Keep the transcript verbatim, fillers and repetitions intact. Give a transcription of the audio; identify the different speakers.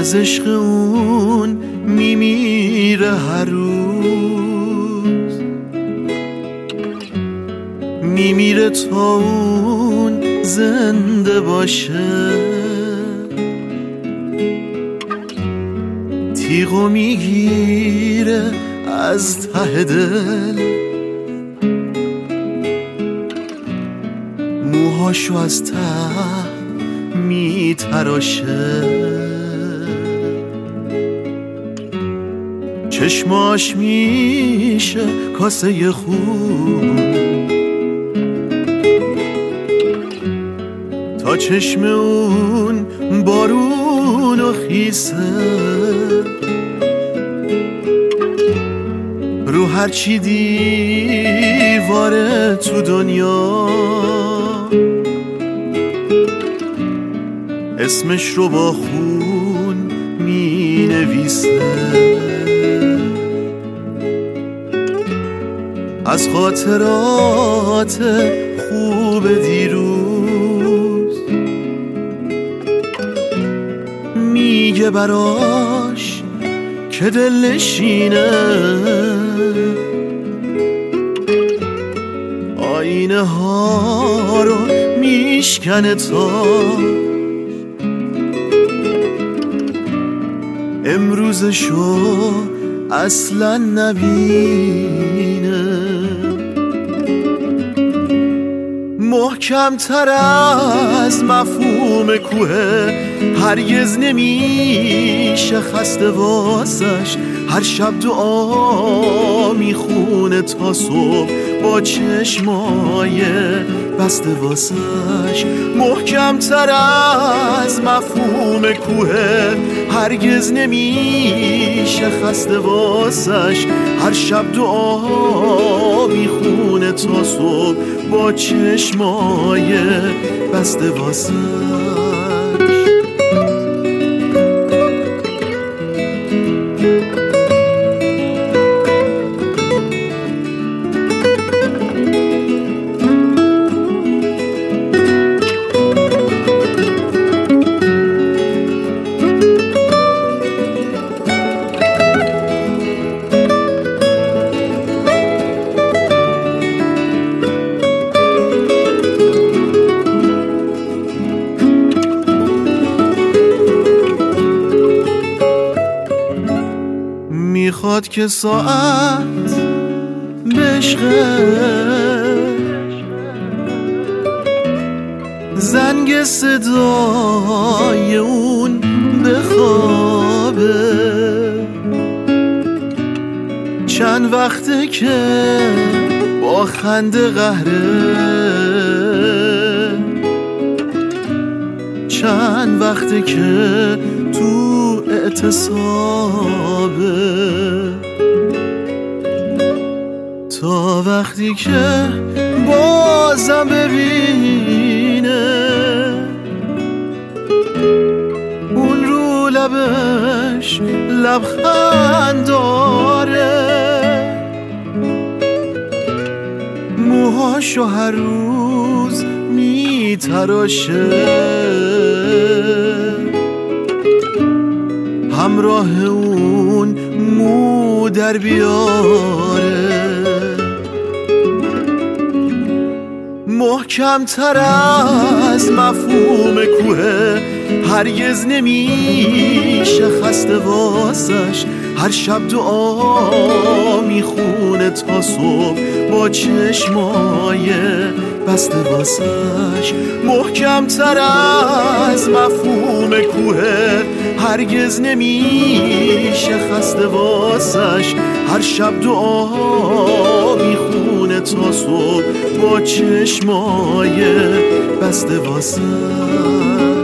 Speaker 1: از عشق اون میمیره هر روز، میمیره تا اون زنده باشه. تیغو میگیره از ته دل، موهاشو از ته میتراشه. چشماش میشه کاسه خون، تا چشم اون بارون و خیسه. رو هرچی دیواره تو دنیا اسمش رو با خون می نویسه. از خاطرات خوب دیروز میگه براش که دلنشینه. آینه ها رو میشکنه تا امروزشو اصلا نبینه. محکم تر از مفهوم کوه، هرگز نمیشه خسته واسش. هر شب دعا میخونه تا صبح با چشمای بسته واسش. محکم تر از مفهوم کوه، هرگز نمیشه خسته واسش. هر شب دعا میخونه تا صبح با چشمای بسته واسش. میخواد که ساعت بشقه، زنگ صدای اون بخوابه. چند وقته که با خنده قهره، چند وقته که تو اعتصابه. تا وقتی که بازم ببینه اون رو لبش لبخند داره. موهاشو هر روز میتراشه، همراه اون مو در بیاره. محکم تر از مفهوم کوه، هرگز نمیشه خسته واسش. هر شب دعا میخونه تا صبح با چشمای بسته واسش. محکم تر از مفهوم کوه، هرگز نمیشه خسته واسش. هر شب دعا میخونه تا صبح با چشمای بسته واسش.